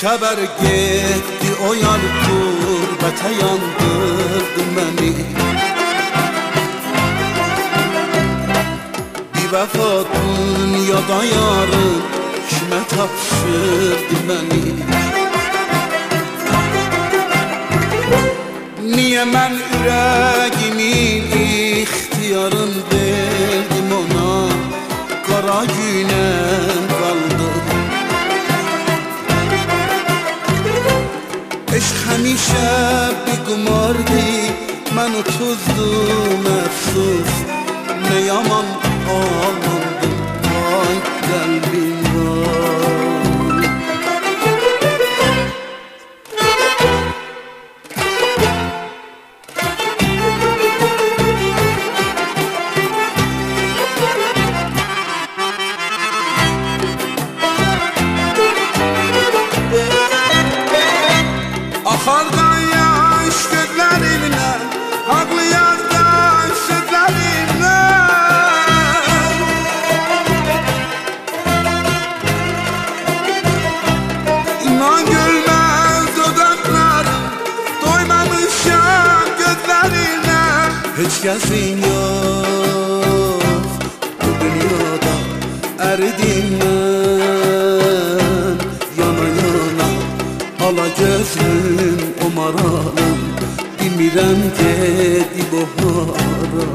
xəbər getdi o yar qurbətə yandırdı məni. Bir vəfa dünyada yarın kimə tapşırdı məni. Niyə mən ürəgimin ixtiyarın verdim ona, qara günə qaldı. Eşq həmişə bir qumardı, mən utuzdum əfsus. Nə yaman ağlandım, ay qəlbim var. Axardan yaş gözlərimdən, ağlayandan sözlərimdən. İnan gülməz dodaqlarım, doymamışam gözlərinə. Heç kəsin yox bu dünyada əridim mən, yana yana ala gözlüm o maralım, bilmirəm gedib o hara.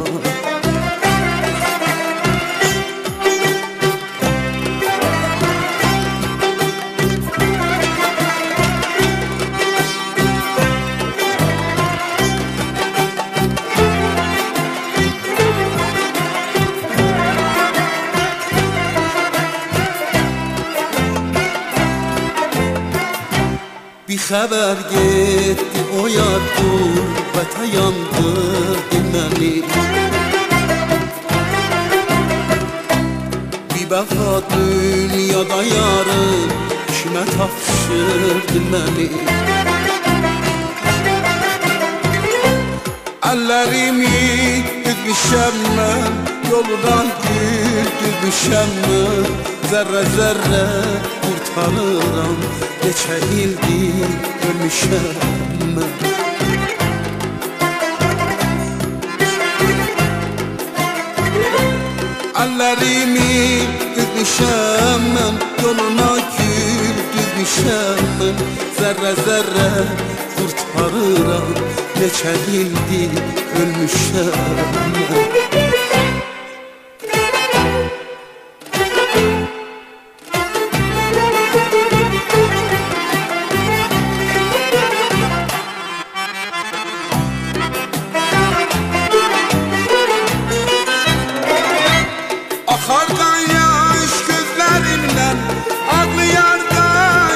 Bir xəbər getdi o yar qurbətə yandırdı məni. Bir vəfa dünyada yarın kimə tapşırdı məni. Əllərimi düzmüşəm mən, yoldan gül düzmüşəm mən. Zərrə zərrə qurtarıram, neçə ildir ölmüşəm mən. Əllərimi düzmüşəm mən, yoluna gül düzmüşəm mən. Zərrə zərrə qurtarıram, neçə ildir ölmüşəm mən. Axardan yaş gözlərimdən, ağlayandan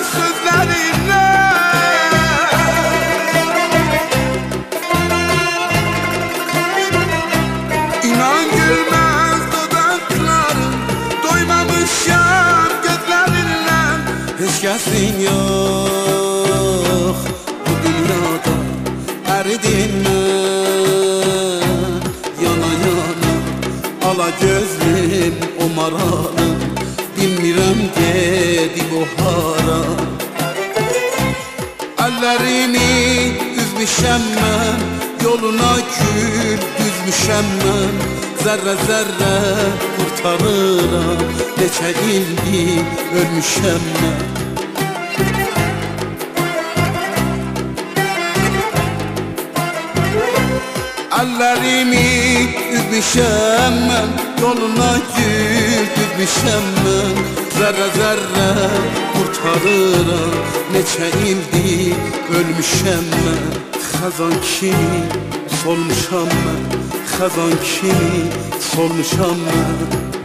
sözlərimdən. İnan gülməz dodaqlarım, doymamışam gözlərindən. Heç kəsin yox bu dünyada əridim mən, yana yana ala gözlüm o maralım, bilmirəm gedib o hara. Əllərimi üzmüşəm mən, yoluna gül düzmüşəm mən. Zərrə zərrə qurtarıram, neçə ildir ölmüşəm mən. Əllərimi üzmüşəm mən, yoluna gül düzmüşəm mən. Zərrə zərrə qurtarıram, neçə ildir ölmüşəm mən. Xəzan kimi solmuşam mən, xəzan kimi solmuşam mən.